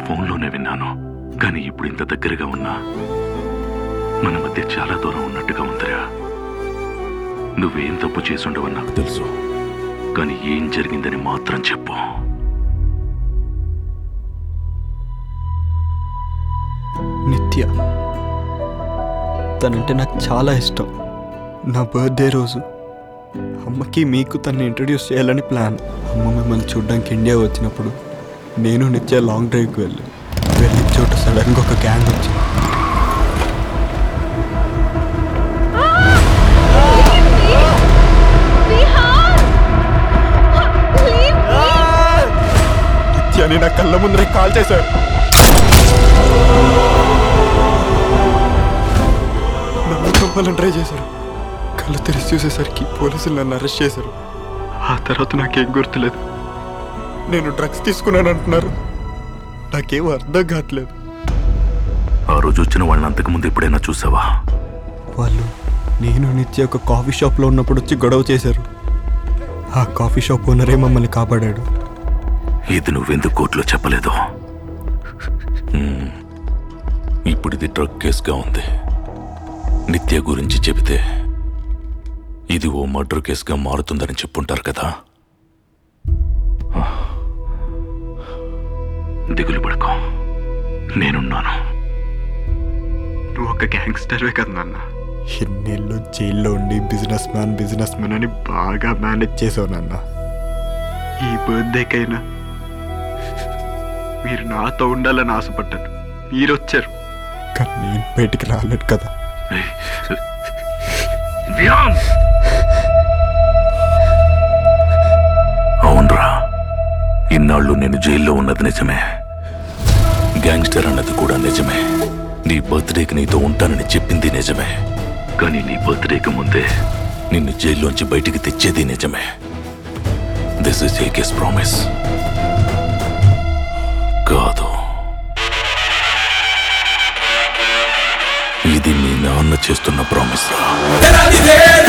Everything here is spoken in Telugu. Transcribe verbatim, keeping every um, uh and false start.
ఫోన్లోనే విన్నాను. కానీ ఇప్పుడు ఇంత దగ్గరగా ఉన్నా మన మధ్య చాలా దూరం ఉన్నట్టుగా ఉందిరా. నువ్వేం తప్పు చేసుండవని నాకు తెలుసు, కానీ ఏం జరిగిందని మాత్రం చెప్పు. నిత్య తనంటే నాకు చాలా ఇష్టం. నా బర్త్డే రోజు అమ్మకి మీకు తన్ని ఇంట్రడ్యూస్ చేయాలని ప్లాన్. అమ్మ మిమ్మల్ని చూడడానికి ఇండియా వచ్చినప్పుడు నేను నిత్య లాంగ్ డ్రైవ్కి వెళ్ళి వెళ్ళిన చోట సడన్గా ఒక గ్యాంగ్ వచ్చింది. నిత్యాన్ని నా కళ్ళ ముందరే కాల్ చేశారు. నన్ను చంపాలని ట్రై చేశారు. కళ్ళు తెరిచి చూసేసరికి పోలీసులు నన్ను అరెస్ట్ చేశారు. ఆ తర్వాత నాకేం గుర్తులేదు. నేను డ్రగ్స్ తీసుకున్నాను అంటున్నారు. నాకేం అర్థం కావట్లేదు. ఆ రోజు వచ్చిన వాళ్ళని అంతకుముందు ఎప్పుడైనా చూసావా? వాళ్ళు నేను నిత్య ఒక కాఫీ షాప్లో ఉన్నప్పుడు వచ్చి గొడవ చేశారు. ఆ కాఫీ షాప్ ఓనరే మమ్మల్ని కాపాడాడు. ఇది నువ్వెందుకు కోర్టులో చెప్పలేదు? ఇప్పుడు ఇది డ్రగ్ కేసుగా ఉంది. నిత్య గురించి చెబితే ఇది ఓ మర్డర్ కేసుగా మారుతుందని చెప్పుంటారు కదా. దిగులు పడుకో, నేనున్నాను. నువ్వు ఒక గ్యాంగ్స్టర్వే కదా నాన్న. ఎన్నేళ్ళు జైల్లో ఉండి బిజినెస్ మ్యాన్ బిజినెస్ మ్యాన్ అని బాగా మేనేజ్ చేసావు నాన్న. ఈ బర్త్డేకైనా మీరు నాతో ఉండాలని ఆశపడ్డాను. మీరు వచ్చారు, కానీ నేను బయటికి రాలేదు కదా. అవునరా, ఇన్నాళ్ళు నేను జైల్లో ఉన్నది నిజమే. గ్యాంగ్స్టర్ అన్నది కూడా నిజమే. నీ బర్త్డేకి నీతో ఉంటానని చెప్పింది నిజమే. కానీ నీ బర్త్డేకి ముందే నిన్ను జైల్లోంచి బయటికి తెచ్చేది నిజమే. దిస్ ఇస్ ఏకేస్ ప్రామిస్ కాదు, ఇది మీ నాన్న చేస్తున్న ప్రామిస్ రా.